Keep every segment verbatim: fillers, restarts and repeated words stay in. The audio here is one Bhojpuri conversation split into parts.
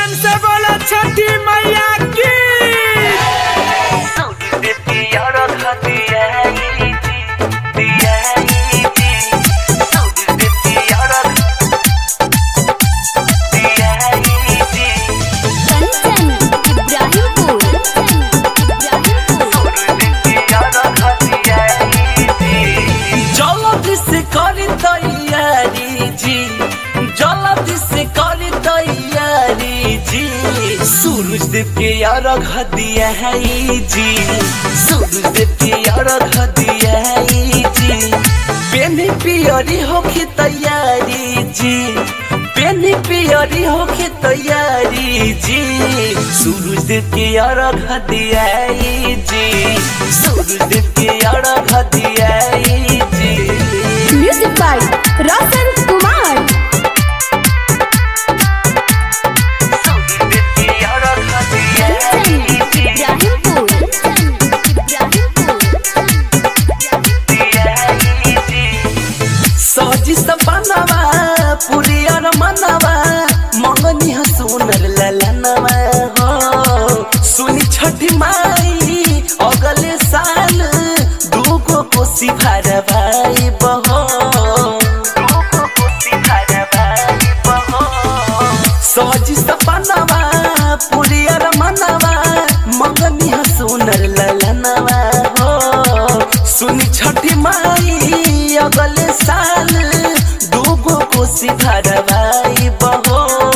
प्रेम से बोलो छठी मैया की। जल्दी से करी तैयारी जी, जल्दी से करी तैयारी जी। सूरज देव के अर्घ दिया है जी, सूरज देव के अर्घ दिया है जी। पेनी पियरी होके तैयारी जी, पेनी पियरी होके तैयारी जी। सूरज देव के अर्घ दिया है जी, सूरज देव के अर्घ दिया है जी। Music by Roshan Kumar. सजी सपनावा पूरी और मनवा मंगनी ह सुनर ललनवा हो। सुनी छठी माई अगले साल दूगो कोसी भरवाई बहो, दूगो कोसी भरवाई बहो। सजी सपनावा पूरी और मनवा मंगनी ह सुनर ललनवा हो। सुनी छठी माई अगले साल दूगो कोसी भरवाई बहो।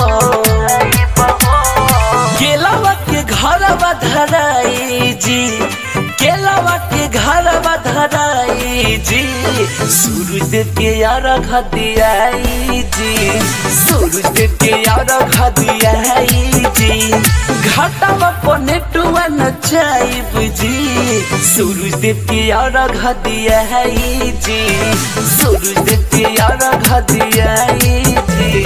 केलावा के घरवा धराई जी, केलावा के घरवा धराई जी। सूरज देव के अर्घ दियाई जी, सूरज देव के अर्घ दियाई जी। घाटावा पनेटुआ नचाइब जी, सूरज देव के अर्घ दियाई जी, सूरज देव के अर्घ दियाई जी।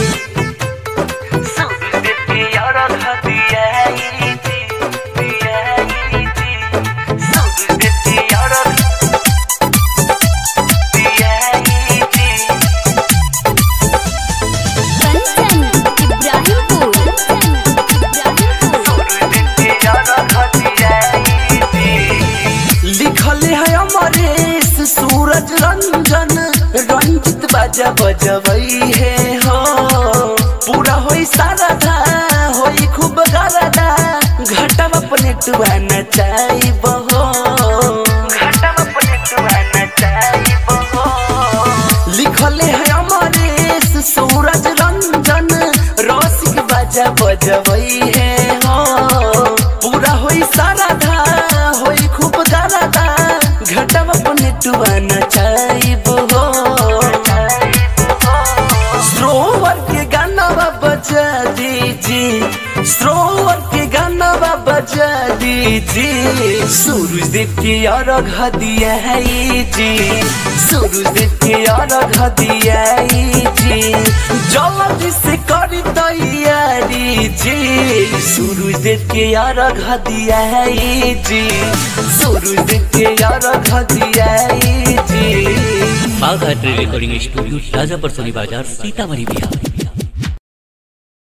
सूरज देव के अर्घ दियाई जी, दियाई जी। सूरज देव के अर्घ दियाई जी। कंचन इब्राहिमपुर। लिखल है अमरेश सूरज रंजन, रंजित बाजा बजबई है हो। पूरा होई सारदा होई खूब गरदा, घाटवा पनेटुआ नचाई बहो, घाटवा पनेटुआ नचाई बहो। लिखल है अमरेश सूरज रंजन, रसिक बाजा बजबई है हो। पूरा होई सारदा होई खूब गरदा, घाटवा पनेटुआ नचाई बहो। सरोवर के गाना बजा दीजिए, सरोवर के गाना बजा दीजिए। सूरज देव के अर्घ दिया है जी, सूरज देव के अर्घ दिया है जी। जल्दी से करी तैयारी जी, सूरज देव के अर्घ दिया है जी, सूरज देव के अर्घ दिया है जी। Bagha tree recording studio Rajapur Soni Bazar Sitamarhi Bihar.